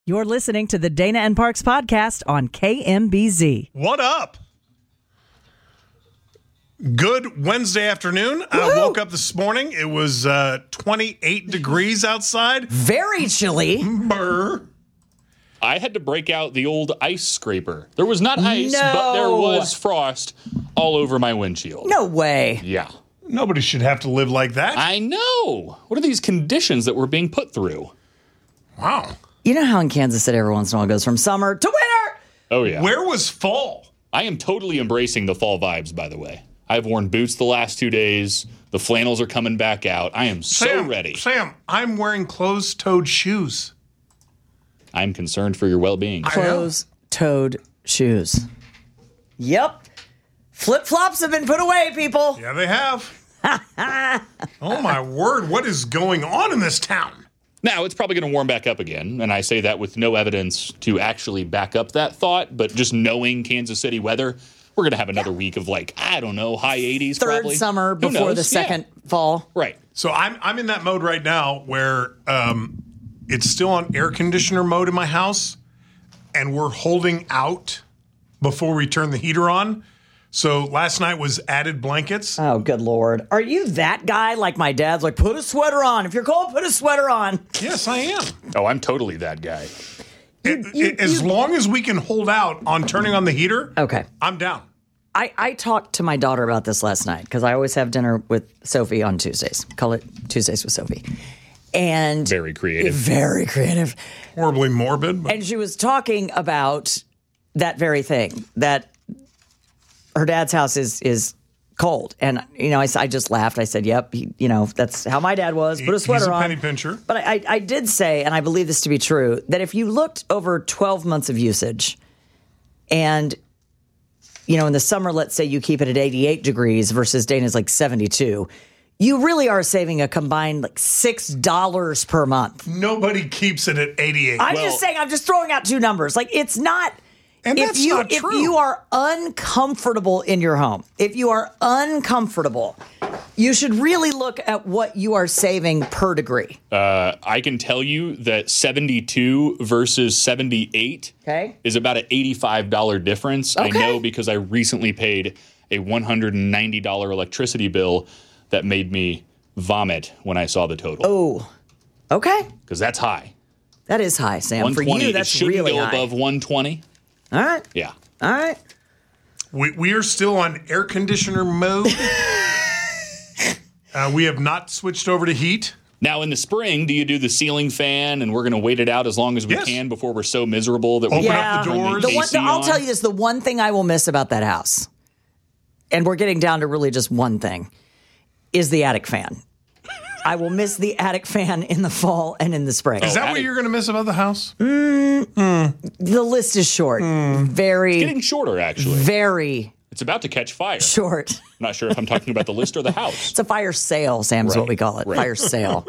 You're listening to the Dana and Parks podcast on KMBZ. What up? Good Wednesday afternoon. I woke up this morning. It was 28 degrees outside. Very chilly. Brr. I had to break out the old ice scraper. There was not ice, but there was frost all over my windshield. No way. Yeah. Nobody should have to live like that. I know. What are these conditions that we're being put through? Wow. You know how in Kansas City every once in a while it goes from summer to winter? Oh, yeah. Where was fall? I am totally embracing the fall vibes, by the way. I've worn boots the last 2 days. The flannels are coming back out. I am so ready. Sam, I'm wearing closed-toed shoes. I'm concerned for your well-being. Closed-toed shoes. Yep. Flip-flops have been put away, people. Yeah, they have. Oh, my word. What is going on in this town? Now, it's probably going to warm back up again, and I say that with no evidence to actually back up that thought, but just knowing Kansas City weather, we're going to have another week of high 80s Third probably. summer before the second fall. Right. So I'm in that mode right now where it's still on air conditioner mode in my house, and we're holding out before we turn the heater on. So last night was added blankets. Oh, good Lord. Are you that guy like my dad's like, put a sweater on. If you're cold, put a sweater on. Yes, I am. Oh, I'm totally that guy. As long as we can hold out on turning on the heater, Okay. I'm down. I talked to my daughter about this last night because I always have dinner with Sophie on Tuesdays. Call it Tuesdays with Sophie. And Very creative. Very creative. Horribly morbid. But And she was talking about that very thing, that her dad's house is cold. And, I just laughed. I said, yep, that's how my dad was. Put a sweater he's a on. penny pincher. But I did say, and I believe this to be true, that if you looked over 12 months of usage and, in the summer, let's say you keep it at 88 degrees versus Dana's like 72, you really are saving a combined like $6 per month. Nobody keeps it at 88. I'm just saying, I'm just throwing out two numbers. Like, it's not. And that's not true. If you are uncomfortable in your home, you should really look at what you are saving per degree. I can tell you that 72 versus 78 is about an $85 difference. Okay. I know because I recently paid a $190 electricity bill that made me vomit when I saw the total. Oh, okay. Because that's high. That is high, Sam. For 120, you, that's it shouldn't really go high. above 120. All right. Yeah. All right. We are still on air conditioner mode. We have not switched over to heat. Now, in the spring, do you do the ceiling fan, and we're going to wait it out as long as we can before we're so miserable that we Open have up to the turn doors. AC I'll on? tell you this, the one thing I will miss about that house, and we're getting down to really just one thing, is the attic fan. I will miss the attic fan in the fall and in the spring. Is that what you're going to miss about the house? The list is short. Very, Getting shorter, actually. very It's about to catch fire. short. I'm not sure if I'm talking about the list or the house. It's a fire sale, Sam, is what we call it. Fire sale.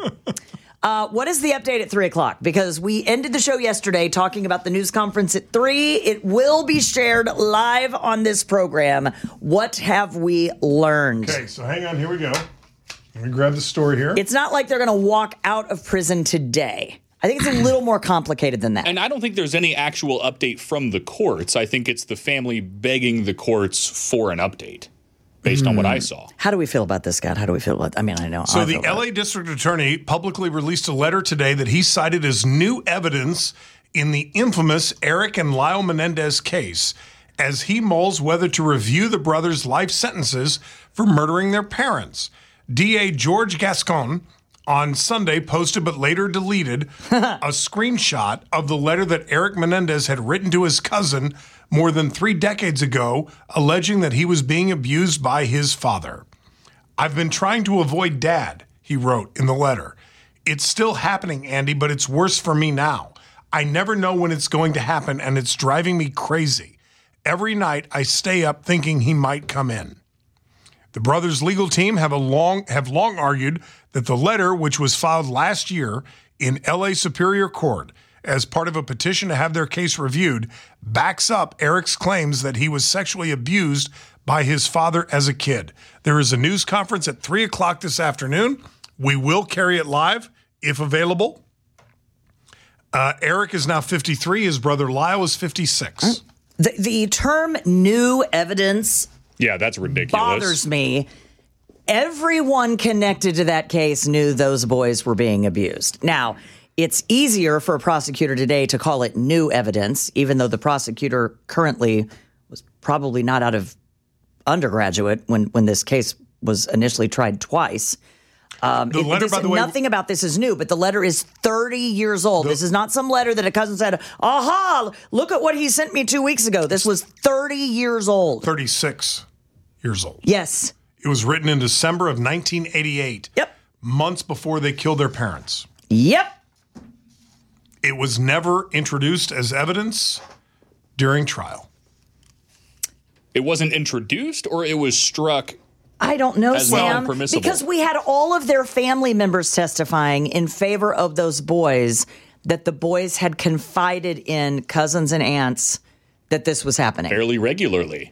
What is the update at 3 o'clock? Because we ended the show yesterday talking about the news conference at 3. It will be shared live on this program. What have we learned? Okay, so hang on. Here we go. Let me grab the story here. It's not like they're going to walk out of prison today. I think it's a little more complicated than that. And I don't think there's any actual update from the courts. I think it's the family begging the courts for an update based on what I saw. How do we feel about this, Scott? How do we feel about I know. So I the feel about LA District Attorney publicly released a letter today that he cited as new evidence in the infamous Eric and Lyle Menendez case as he mulls whether to review the brothers' life sentences for murdering their parents. DA George Gascon on Sunday posted but later deleted a screenshot of the letter that Eric Menendez had written to his cousin more than 3 decades ago, alleging that he was being abused by his father. I've been trying to avoid Dad, he wrote in the letter. It's still happening, Andy, but it's worse for me now. I never know when it's going to happen, and it's driving me crazy. Every night I stay up thinking he might come in. The brothers' legal team have long argued that the letter, which was filed last year in LA Superior Court as part of a petition to have their case reviewed, backs up Eric's claims that he was sexually abused by his father as a kid. There is a news conference at 3 o'clock this afternoon. We will carry it live if available. Eric is now 53. His brother Lyle is 56. The term new evidence Yeah, that's ridiculous. bothers me. Everyone connected to that case knew those boys were being abused. Now, it's easier for a prosecutor today to call it new evidence, even though the prosecutor currently was probably not out of undergraduate when this case was initially tried twice. The letter, by the way, nothing about this is new, but the letter is 30 years old. This is not some letter that a cousin said, aha, look at what he sent me 2 weeks ago. This was 30 years old. 36 years old. Yes. It was written in December of 1988. Yep. Months before they killed their parents. Yep. It was never introduced as evidence during trial. It wasn't introduced, or it was struck. I don't know, As Sam, non-permissible. because we had all of their family members testifying in favor of those boys, that the boys had confided in cousins and aunts that this was happening. Fairly regularly.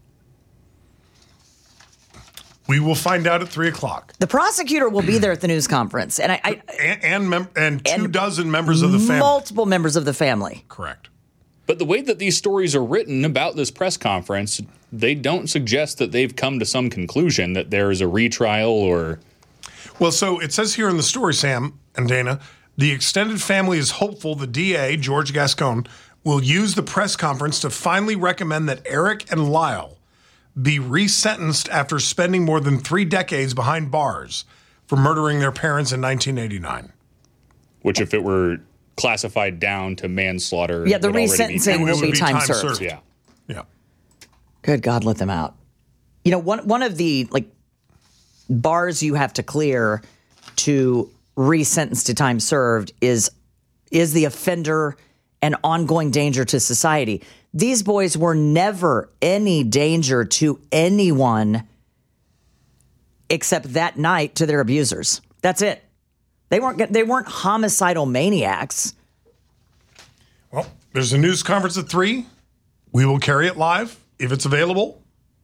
We will find out at 3 o'clock. The prosecutor will be there at the news conference, and And 24 members of the family. multiple members of the family. Correct. But the way that these stories are written about this press conference, they don't suggest that they've come to some conclusion that there is a retrial or... Well, so it says here in the story, Sam and Dana, the extended family is hopeful the DA, George Gascon, will use the press conference to finally recommend that Eric and Lyle be resentenced after spending more than 3 decades behind bars for murdering their parents in 1989. Which, if it were classified down to manslaughter... Yeah, the would already be resentencing down. will It would be be time time served. served. Yeah. Yeah. Good God, let them out. You know, one of the bars you have to clear to resentence to time served is the offender an ongoing danger to society. These boys were never any danger to anyone except that night to their abusers. That's it. They weren't homicidal maniacs. Well, there's a news conference at 3. We will carry it live if it's available.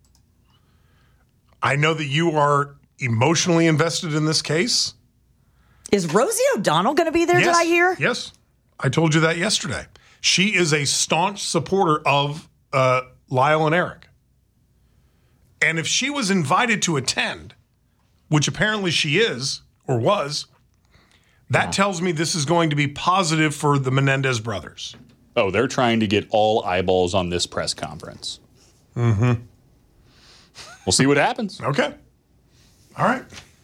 I know that you are emotionally invested in this case. Is Rosie O'Donnell going to be there, did I hear? Yes. I told you that yesterday. She is a staunch supporter of Lyle and Eric. And if she was invited to attend, which apparently she is or was, that tells me this is going to be positive for the Menendez brothers. Oh, they're trying to get all eyeballs on this press conference. Mm-hmm. We'll see what happens. Okay. All right.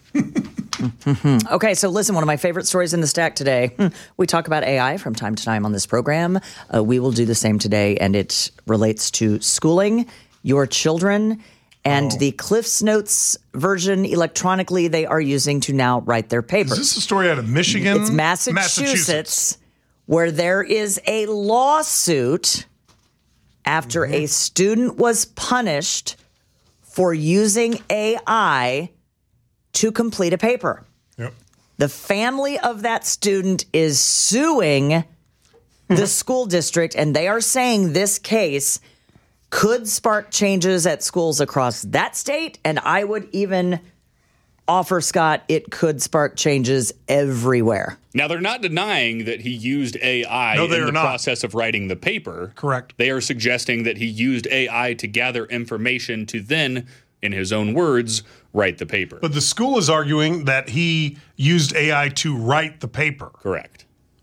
Okay, so listen, one of my favorite stories in the stack today. We talk about AI from time to time on this program. We will do the same today, and it relates to schooling your children and the Cliff's Notes version electronically they are using to now write their papers. Is this a story out of Michigan? It's Massachusetts, where there is a lawsuit after a student was punished for using AI to complete a paper. Yep. The family of that student is suing the school district, and they are saying this case could spark changes at schools across that state. And I would even offer, Scott, it could spark changes everywhere. Now, they're not denying that he used AI No, they in are the not. process of writing the paper. Correct. They are suggesting that he used AI to gather information to then, in his own words, write the paper. But the school is arguing that he used AI to write the paper. Correct.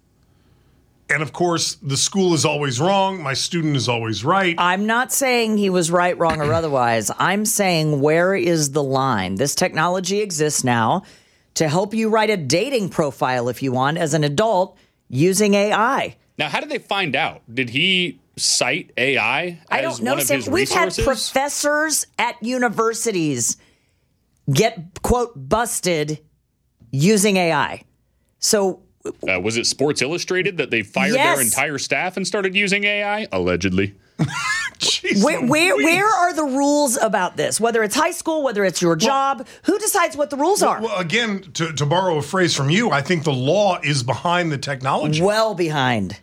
And of course, the school is always wrong. My student is always right. I'm not saying he was right, wrong, or otherwise. I'm saying, where is the line? This technology exists now to help you write a dating profile, if you want, as an adult using AI. Now, how did they find out? Did he cite AI as I don't know, one of Sam. his We've had resources? professors at universities get, quote, busted using AI. So Was it Sports Illustrated that they fired Yes. their entire staff and started using AI? Allegedly. Jeez where Louise. are the rules about this? Whether it's high school, whether it's your job, who decides what the rules are? Well, again, to borrow a phrase from you, I think the law is behind the technology. Well behind.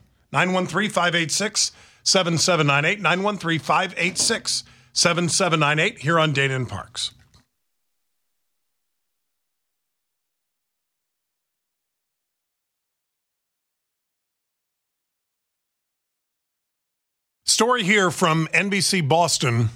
913-586-7798, 913-586-7798 here on Dana and Parks. Story here from NBC Boston.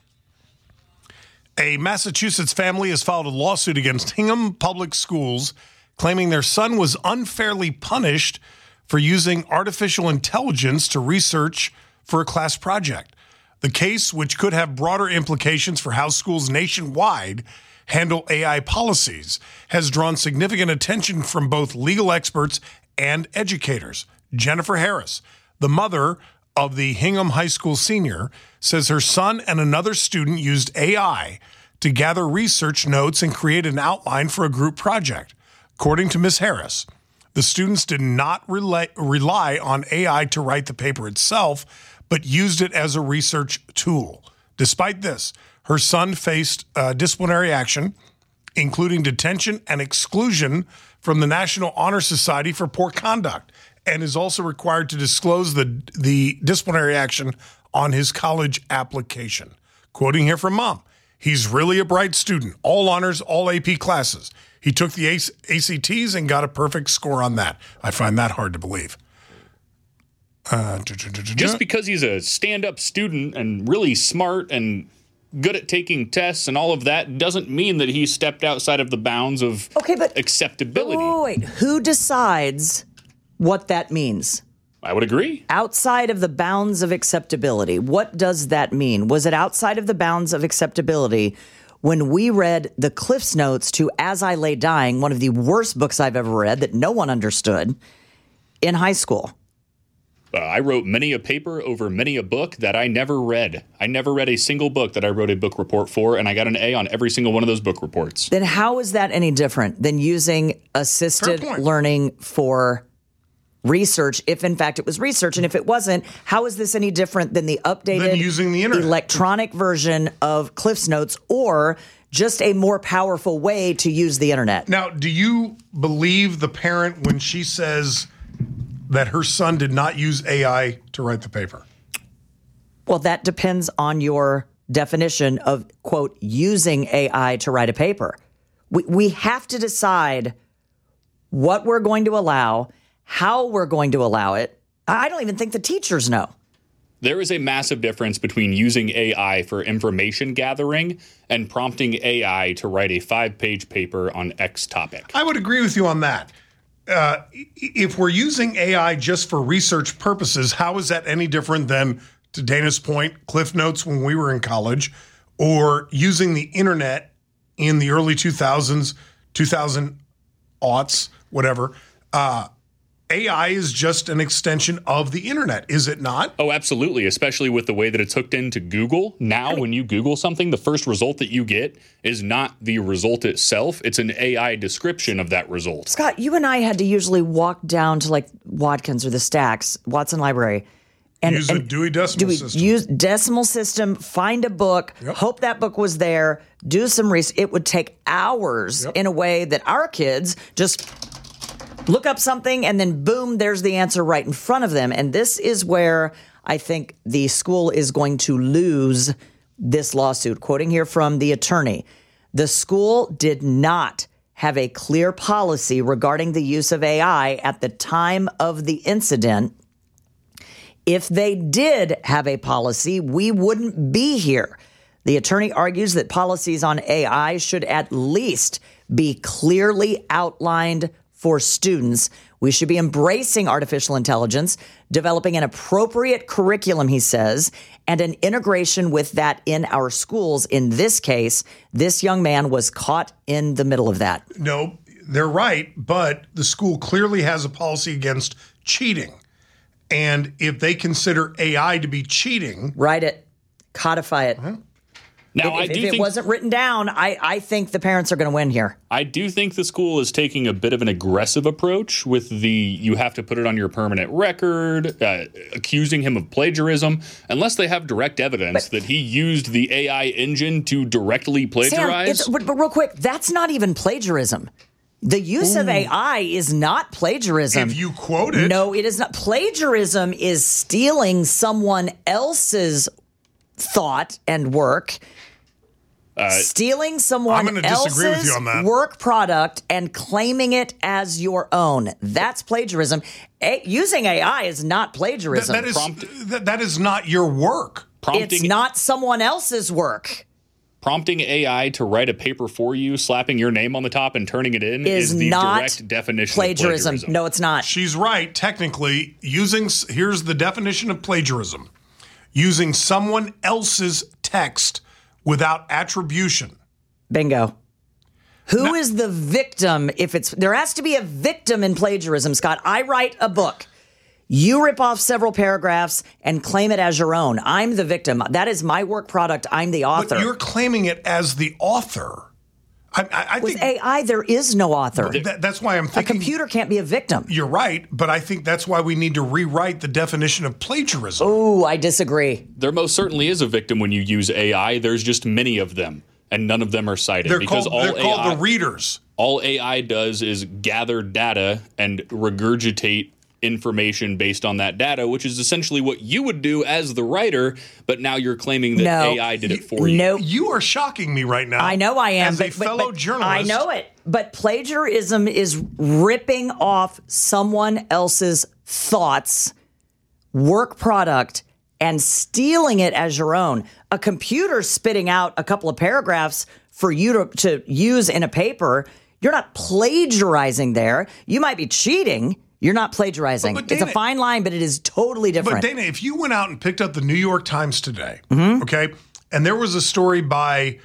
A Massachusetts family has filed a lawsuit against Hingham Public Schools, claiming their son was unfairly punished for using artificial intelligence to research for a class project. The case, which could have broader implications for how schools nationwide handle AI policies, has drawn significant attention from both legal experts and educators. Jennifer Harris, the mother of the Hingham High School senior, says her son and another student used AI to gather research notes and create an outline for a group project. According to Ms. Harris, the students did not rely on AI to write the paper itself, but used it as a research tool. Despite this, her son faced disciplinary action, including detention and exclusion from the National Honor Society for poor conduct, and is also required to disclose the disciplinary action on his college application. Quoting here from Mom, he's really a bright student, all honors, all AP classes. He took the ACTs and got a perfect score on that. I find that hard to believe. Just because he's a stand-up student and really smart and good at taking tests and all of that doesn't mean that he stepped outside of the bounds of acceptability. Wait, who decides what that means? I would agree. Outside of the bounds of acceptability. What does that mean? Was it outside of the bounds of acceptability when we read the Cliff's Notes to As I Lay Dying, one of the worst books I've ever read that no one understood, in high school? I wrote many a paper over many a book that I never read. I never read a single book that I wrote a book report for, and I got an A on every single one of those book reports. Then how is that any different than using assisted learning for research, if in fact it was research? And if it wasn't, how is this any different than the updated using the internet, electronic version of Cliff's Notes, or just a more powerful way to use the internet? Now, do you believe the parent when she says that her son did not use AI to write the paper? Well, that depends on your definition of, quote, using AI to write a paper. We have to decide what we're going to allow, how we're going to allow it. I don't even think the teachers know. There is a massive difference between using AI for information gathering and prompting AI to write a 5-page paper on X topic. I would agree with you on that. If we're using AI just for research purposes, how is that any different than, to Dana's point, Cliff Notes when we were in college, or using the internet in the early 2000s, 2000 aughts, whatever? AI is just an extension of the internet, is it not? Oh, absolutely, especially with the way that it's hooked into Google. Now, when you Google something, the first result that you get is not the result itself. It's an AI description of that result. Scott, you and I had to usually walk down to like Watkins or the Stacks, Watson Library. And use a Dewey Decimal System. Use decimal system, find a book, hope that book was there, do some research. It would take hours in a way that our kids just look up something and then boom, there's the answer right in front of them. And this is where I think the school is going to lose this lawsuit. Quoting here from the attorney, the school did not have a clear policy regarding the use of AI at the time of the incident. If they did have a policy, we wouldn't be here. The attorney argues that policies on AI should at least be clearly outlined for students. We should be embracing artificial intelligence, developing an appropriate curriculum, he says, and an integration with that in our schools. In this case, this young man was caught in the middle of that. No, they're right, but the school clearly has a policy against cheating. And if they consider AI to be cheating, write it, codify it. Now, if it wasn't written down, I think the parents are going to win here. I do think the school is taking a bit of an aggressive approach with you have to put it on your permanent record, accusing him of plagiarism, unless they have direct evidence that he used the AI engine to directly plagiarize. Sam, but real quick, that's not even plagiarism. The use of AI is not plagiarism. If you quote it. No, it is not. Plagiarism is stealing someone else's thought and work Stealing someone gonna disagree with you on that. else's work product and claiming it as your own. That's plagiarism. Using AI is not plagiarism. That is not your work. It's not someone else's work. Prompting AI to write a paper for you, slapping your name on the top and turning it in is the not direct definition plagiarism. of plagiarism. No, it's not. She's right. Technically, here's the definition of plagiarism. Using someone else's text without attribution. Bingo. Who is the victim there has to be a victim in plagiarism, Scott. I write a book. You rip off several paragraphs and claim it as your own. I'm the victim. That is my work product. I'm the author. But you're claiming it as the author. I With think AI, there is no author. that's why I'm A thinking computer can't be a victim. you're right, but I think that's why we need to rewrite the definition of plagiarism. Ooh, I disagree. There most certainly is a victim when you use AI. There's just many of them, and none of them are cited. They're called the readers. All AI does is gather data and regurgitate information based on that data, which is essentially what you would do as the writer, but now you're claiming that AI did it for you. No. You are shocking me right now. I know I am. As a fellow journalist. I know it. But plagiarism is ripping off someone else's thoughts, work product, and stealing it as your own. A computer spitting out a couple of paragraphs for you to use in a paper, you're not plagiarizing there. You might be cheating. You're not plagiarizing. But Dana, it's a fine line, but it is totally different. But Dana, if you went out and picked up the New York Times today, okay, and there was a story by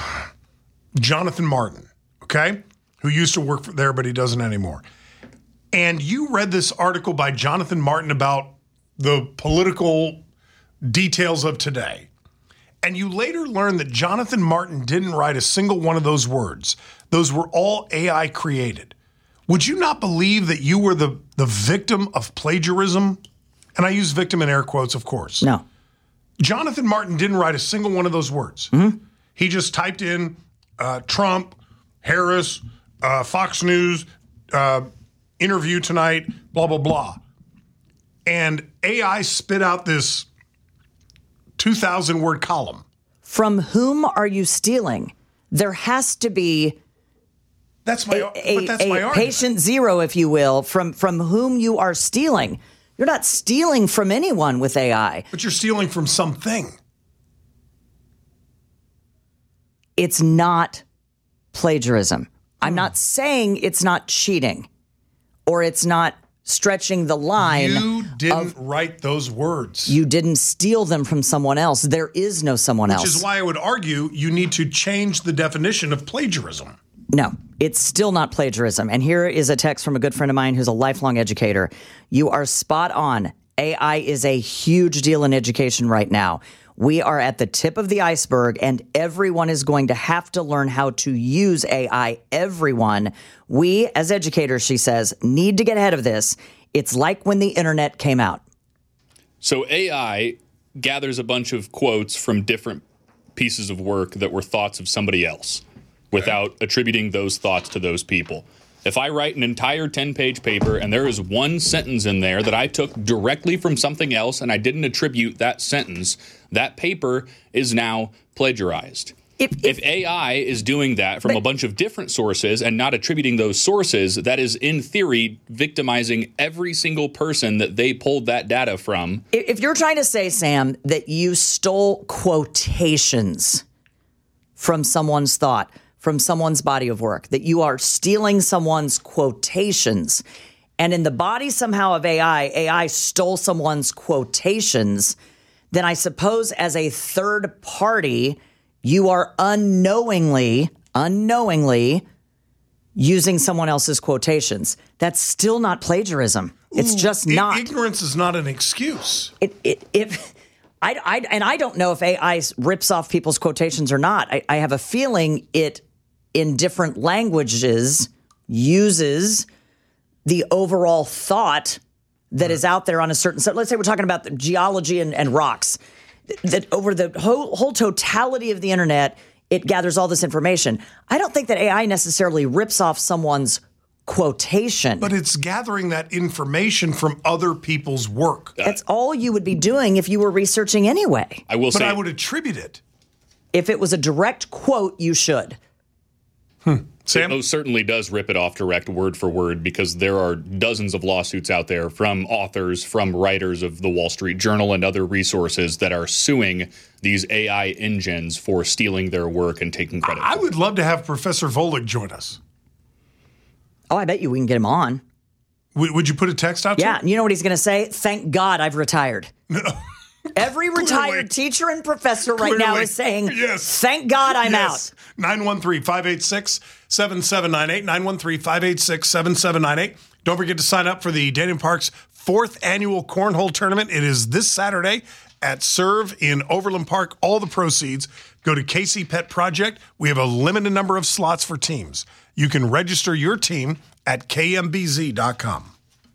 Jonathan Martin, okay, who used to work there, but he doesn't anymore. And you read this article by Jonathan Martin about the political details of today. And you later learned that Jonathan Martin didn't write a single one of those words. Those were all AI created. Would you not believe that you were the victim of plagiarism? And I use victim in air quotes, of course. No. Jonathan Martin didn't write a single one of those words. He just typed in Trump, Harris, Fox News, interview tonight, blah, blah, blah. And AI spit out this 2,000-word column. From whom are you stealing? There has to be That's my argument. Patient zero, if you will, from whom you are stealing. You're not stealing from anyone with AI. But you're stealing from something. It's not plagiarism. I'm not saying it's not cheating or it's not stretching the line. You didn't write those words. You didn't steal them from someone else. There is no someone else. Which is why I would argue you need to change the definition of plagiarism. No, it's still not plagiarism. And here is a text from a good friend of mine who's a lifelong educator. You are spot on. AI is a huge deal in education right now. We are at the tip of the iceberg, and everyone is going to have to learn how to use AI. Everyone. We, as educators, she says, need to get ahead of this. It's like when the internet came out. So AI gathers a bunch of quotes from different pieces of work that were thoughts of somebody else without attributing those thoughts to those people. If I write an entire 10-page paper and there is one sentence in there that I took directly from something else and I didn't attribute that sentence, that paper is now plagiarized. If AI is doing that from a bunch of different sources and not attributing those sources, that is, in theory, victimizing every single person that they pulled that data from. If you're trying to say, Sam, that you stole quotations from someone's thought, from someone's body of work, that you are stealing someone's quotations, and in the body somehow of AI stole someone's quotations, then I suppose as a third party, you are unknowingly using someone else's quotations. That's still not plagiarism. It's just not. Ignorance is not an excuse. I don't know if AI rips off people's quotations or not. I have a feeling it, in different languages, uses the overall thought that is out there on a certain set. Let's say we're talking about the geology and rocks. That over the whole totality of the internet, it gathers all this information. I don't think that AI necessarily rips off someone's quotation. But it's gathering that information from other people's work. That's all you would be doing if you were researching anyway. I will say, I would attribute it. If it was a direct quote, you should. Sam? It certainly does rip it off direct word for word, because there are dozens of lawsuits out there from authors, from writers of the Wall Street Journal and other resources that are suing these AI engines for stealing their work and taking credit. I would love to have Professor Volek join us. Oh, I bet you we can get him on. Would you put a text out to Yeah, him? you know what he's going to say? Thank God I've retired. Every retired teacher and professor right now is saying, yes. Thank God I'm Yes. out. 913-586-7798, 913-586-7798. Don't forget to sign up for the Daniel Parks 4th Annual Cornhole Tournament. It is this Saturday at Serve in Overland Park. All the proceeds go to Casey Pet Project. We have a limited number of slots for teams. You can register your team at kmbz.com.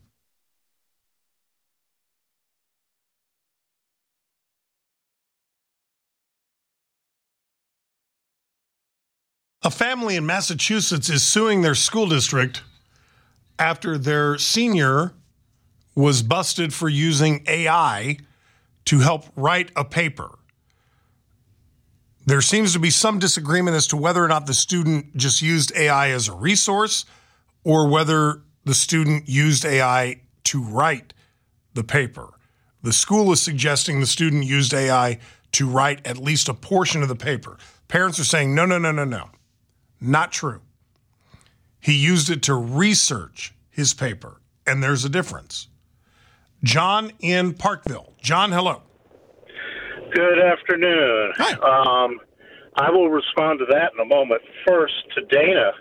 A family in Massachusetts is suing their school district after their senior was busted for using AI to help write a paper. There seems to be some disagreement as to whether or not the student just used AI as a resource or whether the student used AI to write the paper. The school is suggesting the student used AI to write at least a portion of the paper. Parents are saying, no. Not true. He used it to research his paper, and there's a difference. John in Parkville. John, hello. Good afternoon. Hi. I will respond to that in a moment. First, to Dana,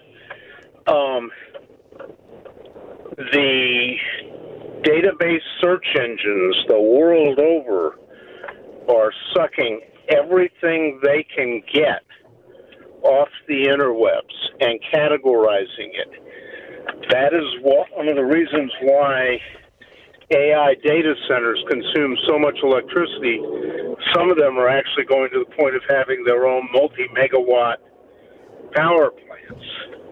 the database search engines the world over are sucking everything they can get off the interwebs and categorizing it. That is one of the reasons why AI data centers consume so much electricity. Some of them are actually going to the point of having their own multi-megawatt power plants.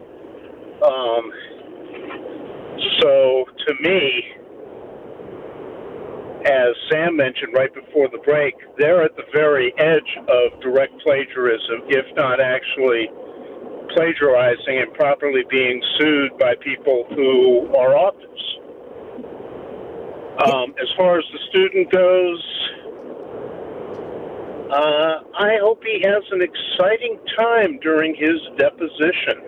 So to me, as Sam mentioned right before the break, they're at the very edge of direct plagiarism, if not actually plagiarizing and properly being sued by people who are authors. As far as the student goes, I hope he has an exciting time during his deposition.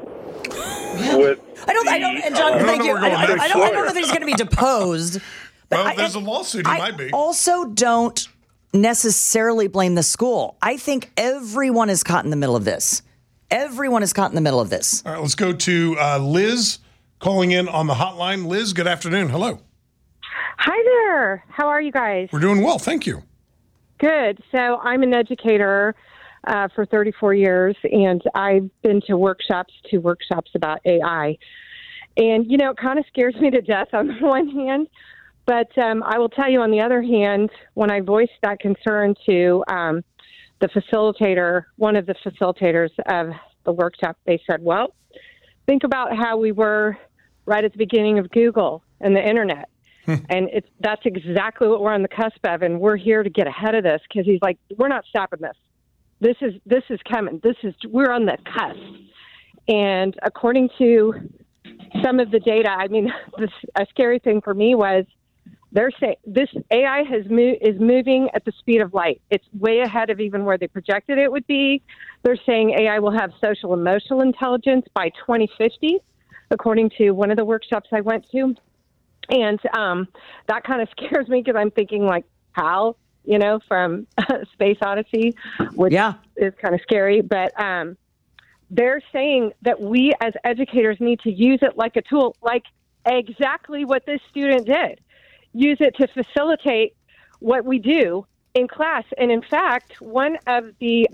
I don't, and John, thank you. I don't know that he's going to be deposed. Well, if there's a lawsuit, he might be. I also don't necessarily blame the school. I think everyone is caught in the middle of this. Everyone is caught in the middle of this. All right, let's go to Liz calling in on the hotline. Liz, good afternoon. Hello. Hi there. How are you guys? We're doing well. Thank you. Good. So I'm an educator for 34 years, and I've been to workshops about AI. And, you know, it kind of scares me to death on the one hand. But I will tell you, on the other hand, when I voiced that concern to the facilitator, one of the facilitators of the workshop, they said, well, think about how we were right at the beginning of Google and the Internet. And that's exactly what we're on the cusp of, and we're here to get ahead of this, because he's like, we're not stopping this. This is coming. We're on the cusp. And according to some of the data, I mean, a scary thing for me was they're saying this AI is moving at the speed of light. It's way ahead of even where they projected it would be. They're saying AI will have social emotional intelligence by 2050, according to one of the workshops I went to. And that kind of scares me, because I'm thinking like HAL, you know, from Space Odyssey, which is kind of scary. But they're saying that we as educators need to use it like a tool, like exactly what this student did. Use it to facilitate what we do in class. And in fact, one of the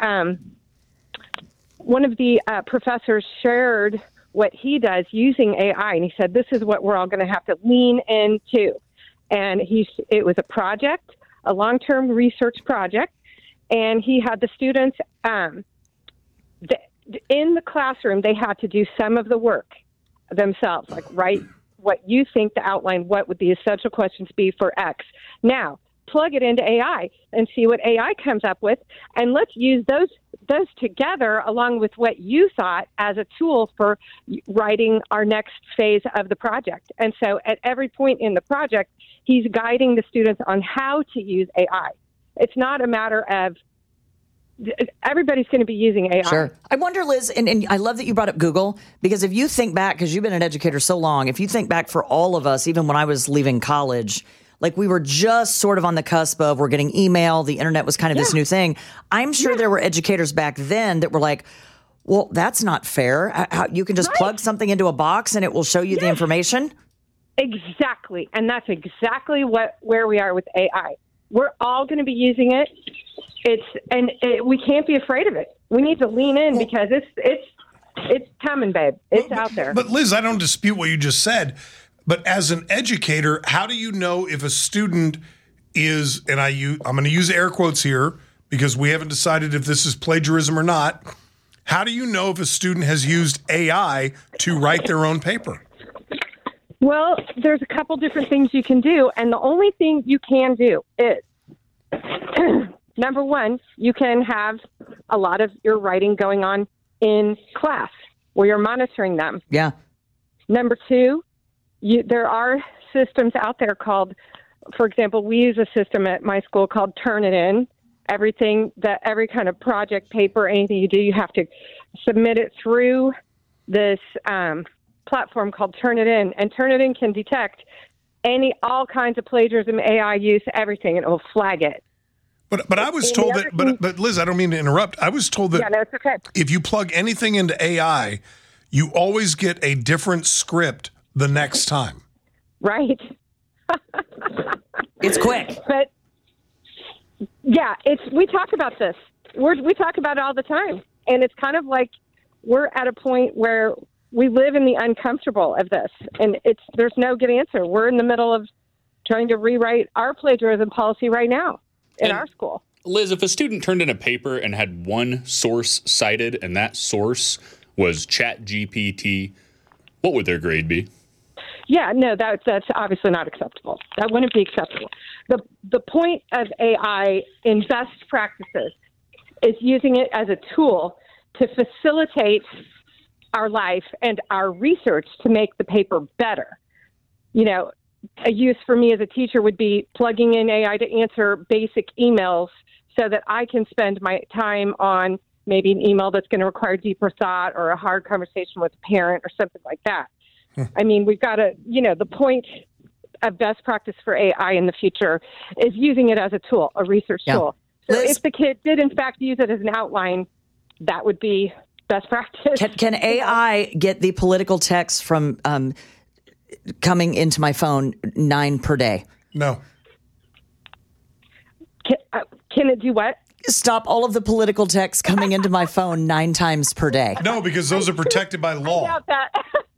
professors shared what he does using AI, and he said, this is what we're all going to have to lean into. And it was a project, a long-term research project, and he had the students in the classroom. They had to do some of the work themselves, like write what you think to outline what would the essential questions be for X. Now, plug it into AI and see what AI comes up with, and let's use those together along with what you thought as a tool for writing our next phase of the project. And so at every point in the project, he's guiding the students on how to use AI. It's not a matter of everybody's going to be using AI. Sure. I wonder, Liz, and I love that you brought up Google, because if you think back, because you've been an educator so long, if you think back for all of us, even when I was leaving college, like we were just sort of on the cusp of, we're getting email, the internet was kind of this new thing. I'm sure there were educators back then that were like, well, that's not fair. You can just plug something into a box and it will show you the information. Exactly. And that's exactly where we are with AI. We're all going to be using it. We can't be afraid of it. We need to lean in because it's coming, babe. It's out there. But Liz, I don't dispute what you just said. But as an educator, how do you know if a student is, and I'm going to use air quotes here because we haven't decided if this is plagiarism or not. How do you know if a student has used AI to write their own paper? Well, there's a couple different things you can do. And the only thing you can do is, number one, you can have a lot of your writing going on in class where you're monitoring them. Yeah. Number two, there are systems out there called, for example, we use a system at my school called Turnitin. Every kind of project, paper, anything you do, you have to submit it through this platform called Turnitin, and Turnitin can detect all kinds of plagiarism, AI use, everything, and it will flag it. But I was told that, but Liz, I don't mean to interrupt. I was told that no, it's okay. If you plug anything into AI, you always get a different script the next time. Right. It's quick. But yeah, we talk about this. We talk about it all the time. And it's kind of like we're at a point where we live in the uncomfortable of this. And there's no good answer. We're in the middle of trying to rewrite our plagiarism policy right now in our school. Liz, if a student turned in a paper and had one source cited and that source was ChatGPT, what would their grade be? Yeah, no, that's obviously not acceptable. That wouldn't be acceptable. The point of AI in best practices is using it as a tool to facilitate our life and our research to make the paper better. You know, a use for me as a teacher would be plugging in AI to answer basic emails so that I can spend my time on maybe an email that's going to require deeper thought or a hard conversation with a parent or something like that. I mean, we've got to, the point of best practice for AI in the future is using it as a tool, a research tool. So Liz, if the kid did, in fact, use it as an outline, that would be best practice. Can AI get the political text from coming into my phone 9 per day? No. Can it do what? Stop all of the political text coming into my phone 9 times per day. No, because those are protected by law. I doubt that.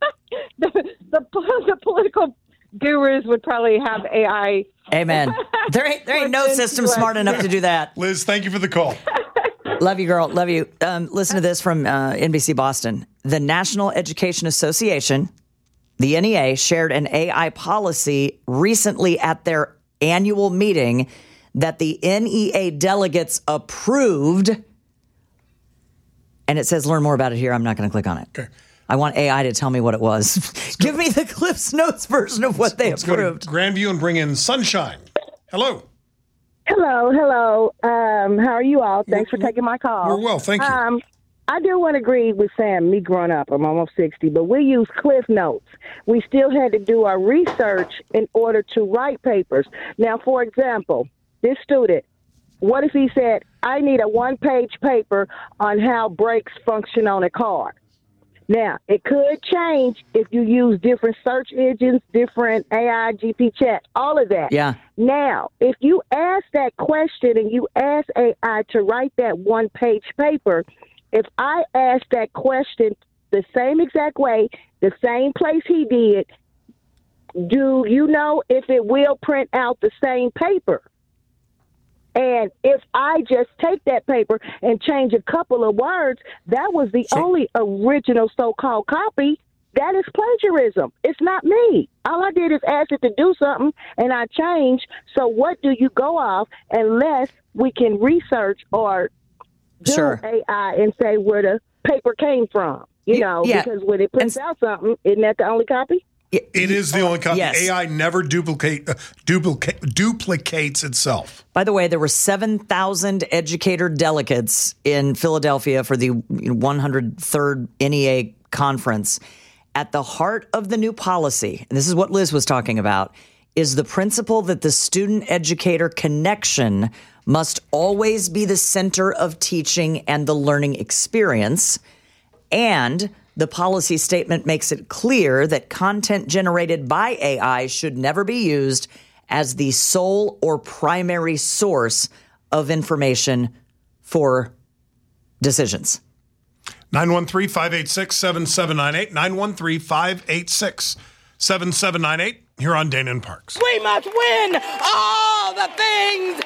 the political gurus would probably have AI. Amen. There ain't no system smart enough to do that. Liz, thank you for the call. Love you, girl. Love you. Listen to this from NBC Boston. The National Education Association, the NEA, shared an AI policy recently at their annual meeting that the NEA delegates approved. And it says learn more about it here. I'm not going to click on it. Okay. I want AI to tell me what it was. Give me the Cliff's Notes version of what they approved. Go to Grandview and bring in Sunshine. Hello. Hello. How are you all? Thanks for taking my call. We're well, thank you. I do want to agree with Sam, me growing up. I'm almost 60, but we use Cliff Notes. We still had to do our research in order to write papers. Now, for example, this student, what if he said, I need a 1-page paper on how brakes function on a car? Now, it could change if you use different search engines, different AI, GP chat, all of that. Yeah. Now, if you ask that question and you ask AI to write that 1-page paper, if I ask that question the same exact way, the same place he did, do you know if it will print out the same paper? And if I just take that paper and change a couple of words, that was the only original so-called copy. That is plagiarism. It's not me. All I did is ask it to do something, and I changed. So what do you go off unless we can research or do Sure. AI and say where the paper came from. You know, yeah. because when it prints out something, isn't that the only copy? It is the only copy. Yes. AI never duplicates itself. By the way, there were 7,000 educator delegates in Philadelphia for the 103rd NEA conference. At the heart of the new policy, and this is what Liz was talking about, is the principle that the student-educator connection must always be the center of teaching and the learning experience. And the policy statement makes it clear that content generated by AI should never be used as the sole or primary source of information for decisions. 913-586-7798, 913-586-7798, here on Dana and Parks. We must win all the things.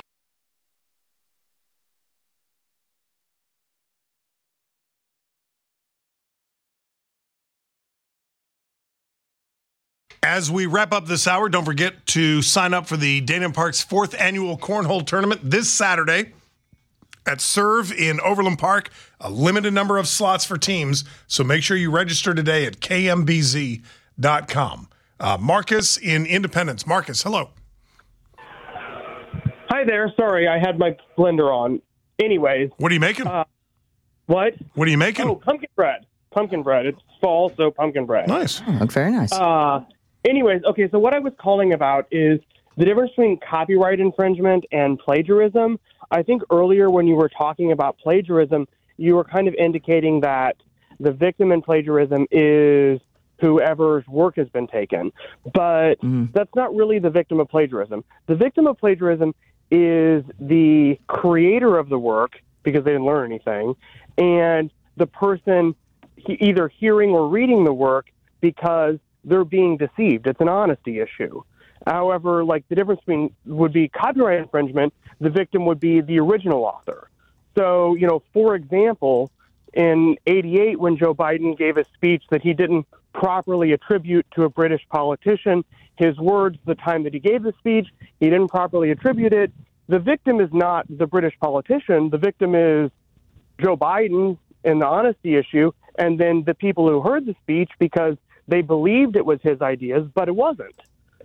As we wrap up this hour, don't forget to sign up for the Dana and Parks 4th Annual Cornhole Tournament this Saturday at Serve in Overland Park. A limited number of slots for teams, so make sure you register today at kmbz.com. Marcus in Independence. Marcus, hello. Hi there. Sorry, I had my blender on. Anyways. What are you making? What? What are you making? Oh, pumpkin bread. Pumpkin bread. It's fall, so pumpkin bread. Nice. Oh, look very nice. Anyways, okay, so what I was calling about is the difference between copyright infringement and plagiarism. I think earlier when you were talking about plagiarism, you were kind of indicating that the victim in plagiarism is whoever's work has been taken. But that's not really the victim of plagiarism. The victim of plagiarism is the creator of the work, because they didn't learn anything, and the person either hearing or reading the work because they're being deceived. It's an honesty issue. However, like the difference between would be copyright infringement, the victim would be the original author. So, you know, for example, in '88, when Joe Biden gave a speech that he didn't properly attribute to a British politician, his words, the time that he gave the speech, he didn't properly attribute it. The victim is not the British politician. The victim is Joe Biden and the honesty issue, and then the people who heard the speech because they believed it was his ideas, but it wasn't.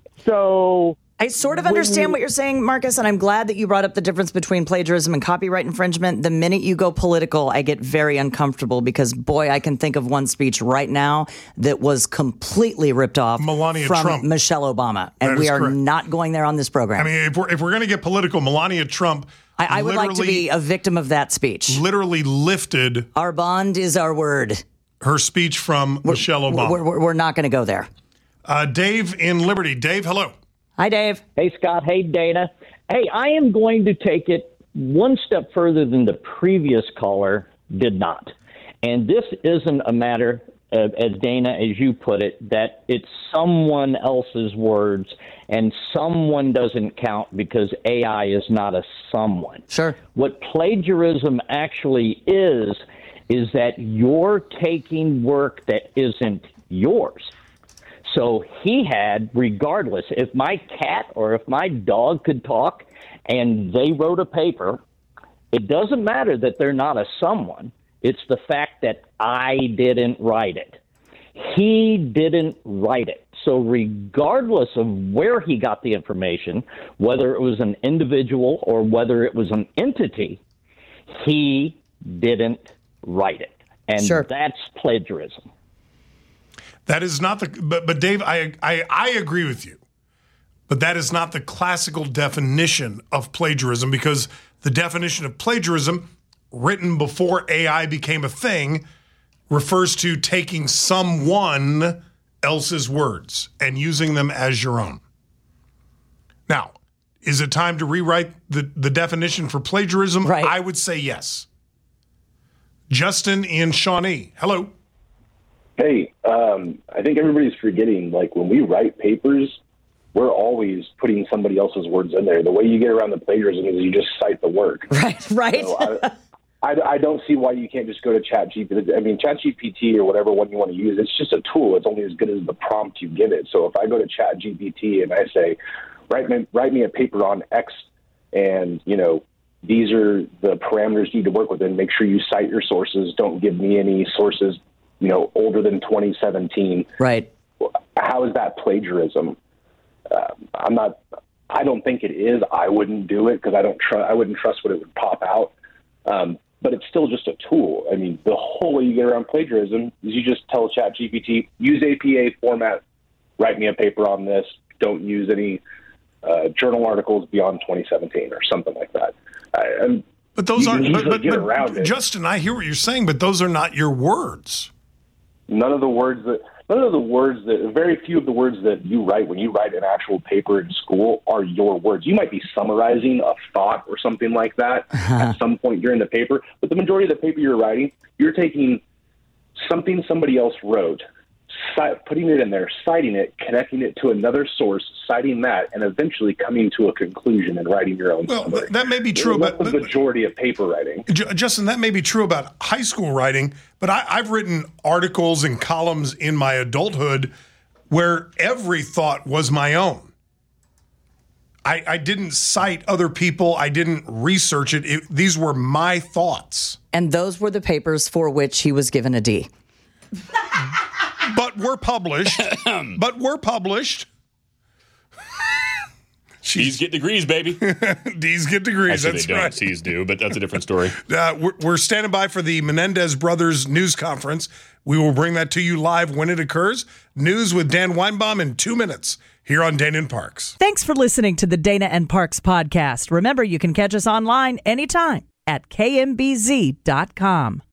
So I sort of understand what you're saying, Marcus, and I'm glad that you brought up the difference between plagiarism and copyright infringement. The minute you go political, I get very uncomfortable because, boy, I can think of one speech right now that was completely ripped off Melania from Trump. Michelle Obama, and That we is are correct. not going there on this program. I mean, if we're going to get political, Melania Trump I would like to be a victim of that speech. literally lifted Our bond is our word. her speech from Michelle Obama. We're not going to go there. Dave in Liberty. Dave, hello. Hi, Dave. Hey, Scott. Hey, Dana. Hey, I am going to take it one step further than the previous caller did not. And this isn't a matter, as Dana, as you put it, that it's someone else's words and someone doesn't count because AI is not a someone. Sure. What plagiarism actually is that you're taking work that isn't yours. So he had, regardless, if my cat or if my dog could talk and they wrote a paper, it doesn't matter that they're not a someone. It's the fact that I didn't write it. He didn't write it. So regardless of where he got the information, whether it was an individual or whether it was an entity, he didn't write it. And Sure. that's plagiarism. That is not the, but Dave, I agree with you, but that is not the classical definition of plagiarism, because the definition of plagiarism, written before AI became a thing, refers to taking someone else's words and using them as your own. Now, is it time to rewrite the definition for plagiarism? Right. I would say yes. Justin in Shawnee. Hello. Hey, I think everybody's forgetting, like, when we write papers, we're always putting somebody else's words in there. The way you get around the plagiarism is you just cite the work. Right. So I don't see why you can't just go to ChatGPT. I mean, ChatGPT or whatever one you want to use, it's just a tool. It's only as good as the prompt you give it. So if I go to ChatGPT and I say, write me a paper on X and, you know, these are the parameters you need to work within. Make sure you cite your sources. Don't give me any sources, older than 2017. Right. How is that plagiarism? I don't think it is. I wouldn't do it because I wouldn't trust what it would pop out. But it's still just a tool. I mean, the whole way you get around plagiarism is you just tell ChatGPT, use APA format, write me a paper on this. Don't use any journal articles beyond 2017 or something like that. But those aren't. Get around it. Justin, I hear what you're saying, but those are not your words. Very few of the words that you write when you write an actual paper in school are your words. You might be summarizing a thought or something like that at some point during the paper, but the majority of the paper you're writing, you're taking something somebody else wrote, putting it in there, citing it, connecting it to another source, citing that, and eventually coming to a conclusion and writing your own summary. That may be true about the majority of paper writing. Justin, that may be true about high school writing, but I've written articles and columns in my adulthood where every thought was my own. I didn't cite other people. I didn't research it. These were my thoughts. And those were the papers for which he was given a D. But we're published. D's get degrees, baby. D's get degrees. Actually, that's they don't. right. C's do, but that's a different story. We're standing by for the Menendez Brothers news conference. We will bring that to you live when it occurs. News with Dan Weinbaum in 2 minutes here on Dana and Parks. Thanks for listening to the Dana and Parks podcast. Remember, you can catch us online anytime at kmbz.com.